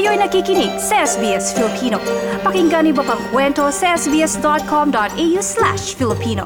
Kayo'y nakikinig sa SBS Filipino. Pakinggan niyo pa ang kwento sa sbs.com.au/Filipino.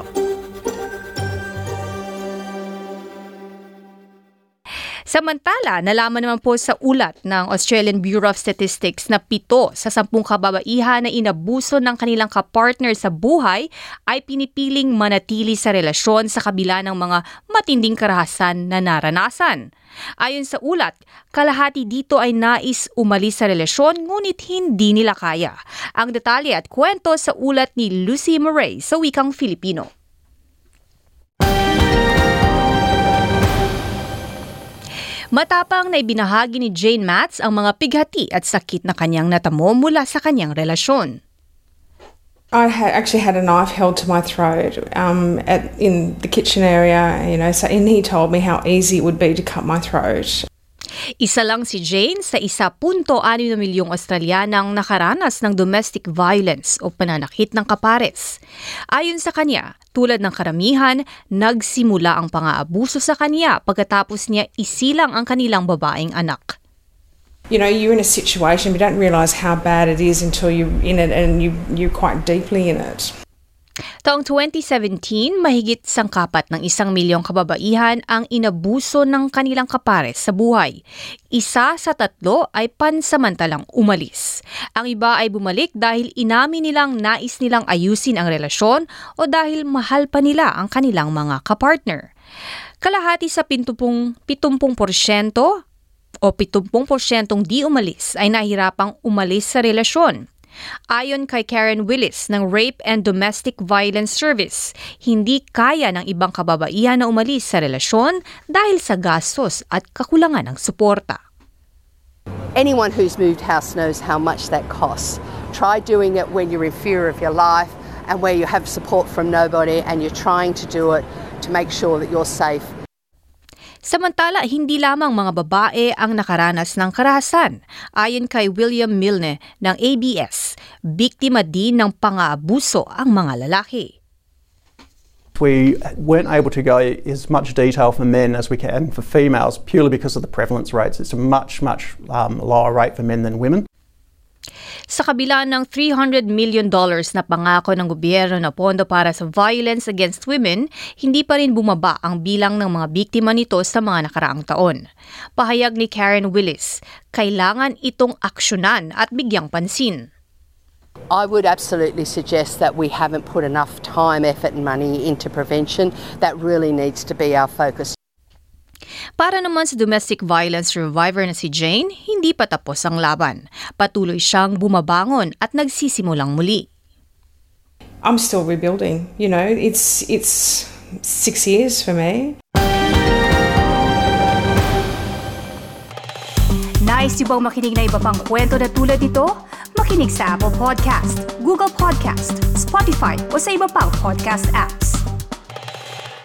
Samantala, nalaman naman po sa ulat ng Australian Bureau of Statistics na 7 sa 10 kababaihan na inabuso ng kanilang kapartner sa buhay ay pinipiling manatili sa relasyon sa kabila ng mga matinding karahasan na naranasan. Ayon sa ulat, kalahati dito ay nais umalis sa relasyon ngunit hindi nila kaya. Ang detalye at kwento sa ulat ni Lucy Murray sa Wikang Filipino. Matapang na ibinahagi ni Jane Matz ang mga pighati at sakit na kanyang natamo mula sa kanyang relasyon. I actually had a knife held to my throat in the kitchen area, and he told me how easy it would be to cut my throat. Isa lang si Jane sa 1.6 milyong Australianang nakaranas ng domestic violence o pananakit ng kapares. Ayon sa kanya, tulad ng karamihan, nagsimula ang pang-aabuso sa kanya pagkatapos niya isilang ang kanilang babaeng anak. You're in a situation, you don't realise how bad it is until you're in it and you're quite deeply in it. Taong 2017, mahigit sangkapat ng 1 milyong kababaihan ang inabuso ng kanilang kapares sa buhay. 1 sa 3 ay pansamantalang umalis. Ang iba ay bumalik dahil inamin nilang nais nilang ayusin ang relasyon o dahil mahal pa nila ang kanilang mga kapartner. Kalahati sa 70% o 70% di umalis ay nahirapang umalis sa relasyon. Ayon kay Karen Willis ng Rape and Domestic Violence Service, hindi kaya ng ibang kababaihan na umalis sa relasyon dahil sa gastos at kakulangan ng suporta. Anyone who's moved house knows how much that costs. Try doing it when you're in fear of your life and where you have support from nobody and you're trying to do it to make sure that you're safe. Samantala, hindi lamang mga babae ang nakaranas ng karahasan. Ayon kay William Milne ng ABS, biktima din ng pang-aabuso ang mga lalaki. We weren't able to go as much detail for men as we can for females purely because of the prevalence rates. It's a much lower rate for men than women. Sa kabila ng $300 million na pangako ng gobyerno na pondo para sa violence against women, hindi pa rin bumaba ang bilang ng mga biktima nito sa mga nakaraang taon. Pahayag ni Karen Willis, kailangan itong aksyonan at bigyang pansin. I would absolutely suggest that we haven't put enough time, effort and money into prevention. That really needs to be our focus. Para naman sa domestic violence survivor na si Jane, hindi pa tapos ang laban. Patuloy siyang bumabangon at nagsisimulang muli. I'm still rebuilding, it's 6 years for me. Nice yung bang makinig na iba pang kwento na tulad ito? Makinig sa Apple Podcast, Google Podcast, Spotify o sa iba pang podcast apps.